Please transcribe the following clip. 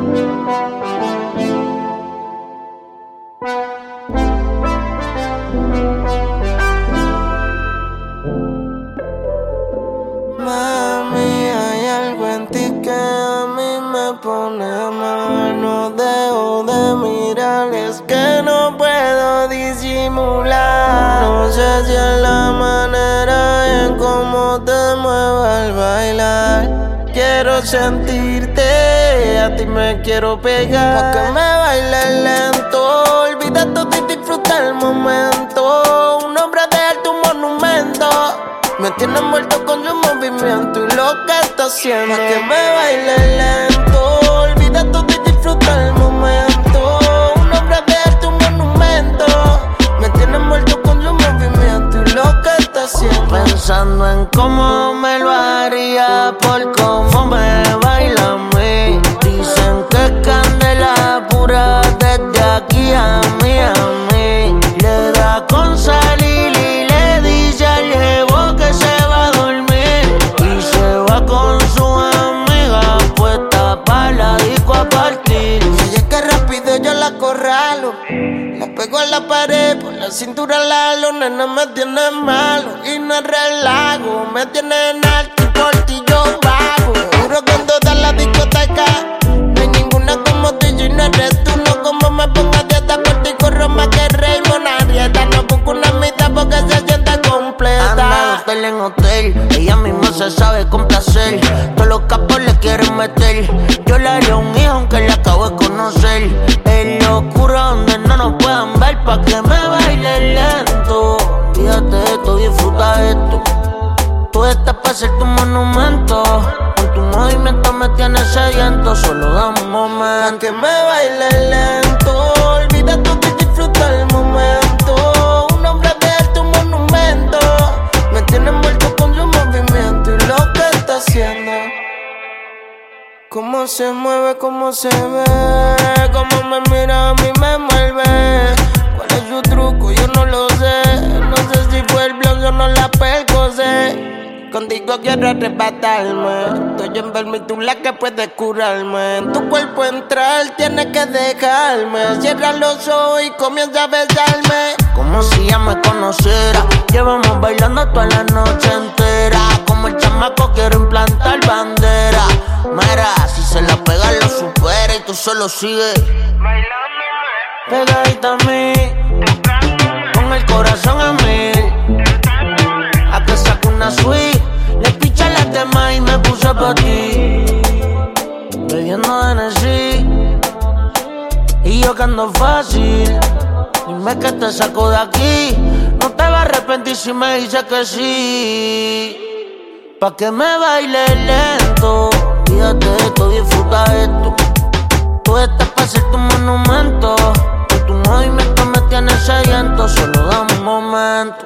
Mami, hay algo en ti que a mí me pone mal. No dejo de mirar, es que no puedo disimular. No sé si es la manera en cómo te muevo al bailar. Quiero sentirte, a ti me quiero pegar. Pa' que me bailes lento, olvida todo y disfruta el momento. Un hombre de arte, un monumento. Me tiene envuelto con su movimiento y lo que está haciendo. Pa' que me baile lento, olvida todo y disfruta el momento. Un hombre de arte, un monumento. Me tiene envuelto con su movimiento y lo que está haciendo. Pensando en cómo me lo haría por cómo me baila a mí. Dicen que es candela pura desde aquí a Miami. Le da con salir y le dice al jevo que se va a dormir. Y se va con su amiga puesta pa' la disco a partir. Si es que rápido yo la acorralo, la pego a la pared, por la cintura la nena me tiene malo. Y no es relajo, me tiene en alto y por ti yo bajo. Juro que en toda la discoteca no hay ninguna como tú y no eres tú. No como me pongo a dieta por ti, corro más que Raymond Arrieta. No busco una mitad porque se siente completa. Anda de hotel en hotel, ella misma se sabe complacer. Todos los capos le quieren meter. Yo le haría un hijo aunque la acabo de conocer. En lo oscuro donde no nos puedan ver, pa' que me baile lento. Fíjate de esto, disfruta esto. Tú estás pa' ser tu monumento. Con tu movimiento me tienes sediento. Solo dame un momento. Pa' que me baile lento, olvida todo y disfruta el momento. Un hombre de arte, un monumento. Me tiene envuelto con su movimiento y lo que está haciendo. Cómo se mueve, cómo se ve, cómo me mira a mí me envuelve. ¿Cuál es su truco? Yo no lo sé. No sé si fue el blog o no la percocé. Contigo quiero arrebatarme. Estoy enfermo y tú la que puedes curarme. En tu cuerpo entrar tienes que dejarme. Cierra los ojos y comienza a besarme. Como si ya me conociera. Llevamos bailando toda la noche entera. Como el chamaco quiero implantar bandera. Mira, si se la pega lo supera y tú solo sigues pegadita a mí, con el corazón en mil. A que saque una suite, le piché las demás y me puse pa' ti. Bebiendo Hennessy y yo que ando fácil. Dime que te saco de aquí, no te vas a arrepentir si me dices que sí. Pa' que me baile lento, fíjate de esto, disfruta esto. Tú estás pa' ser tu monumento. Con tu movimiento me tienes sediento. Solo dame un momento.